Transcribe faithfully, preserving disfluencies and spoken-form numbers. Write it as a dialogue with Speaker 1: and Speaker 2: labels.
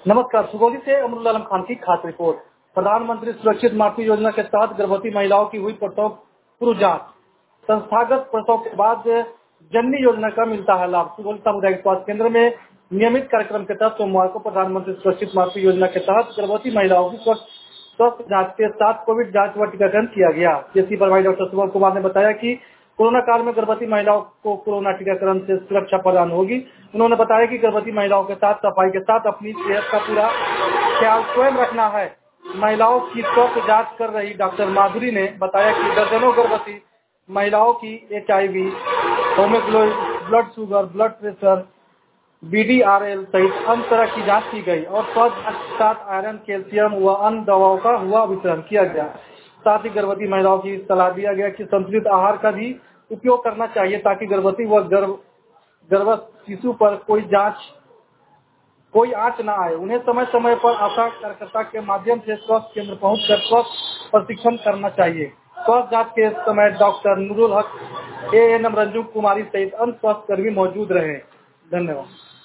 Speaker 1: नमस्कार। सुगौली से अमरुल आलम खान की खास रिपोर्ट। प्रधानमंत्री सुरक्षित मातृ योजना के तहत गर्भवती महिलाओं की हुई प्रसव पूर्व जांच। संस्थागत प्रसव के बाद जननी योजना का मिलता है लाभ। सुगौली सामुदायिक स्वास्थ्य केंद्र में नियमित कार्यक्रम के तहत सोमवार को प्रधानमंत्री सुरक्षित मातृ योजना के तहत गर्भवती महिलाओं की स्वास्थ्य जांच के साथ कोविड जांच व टीकाकरण किया गया। पीएचसी प्रभारी डॉक्टर सुबोध कुमार ने बताया कि कोरोना काल में गर्भवती महिलाओं को कोरोना टीकाकरण से सुरक्षा प्रदान होगी। उन्होंने बताया कि गर्भवती महिलाओं के साथ सफाई के साथ अपनी सेहत का पूरा ख्याल स्वयं रखना है। महिलाओं की स्वास्थ्य जांच कर रही डॉक्टर माधुरी ने बताया कि दर्जनों गर्भवती महिलाओं की HIV, haemoglobin, blood sugar, blood pressure, VDRL सहित अन्य तरह की जांच की गई और स्वास्थ्य जांच के साथ आयरन, कैल्शियम व अन्य दवाओं का हुआ वितरण किया गया। साथ ही गर्भवती महिलाओं की सलाह दिया गया कि संतुलित आहार का भी उपयोग करना चाहिए ताकि गर्भवती व गर्भ गर्भस्थ शिशु पर कोई जांच कोई आंच न आए। उन्हें समय समय पर आशा कार्यकर्ता के माध्यम से स्वास्थ्य केंद्र पहुंचकर स्वास्थ्य प्रशिक्षण करना चाहिए। स्वास्थ्य जांच के समय doctor Nurul Haq, ANM Ranju Kumari सहित अन्य स्वास्थ्य कर्मी मौजूद रहे। धन्यवाद।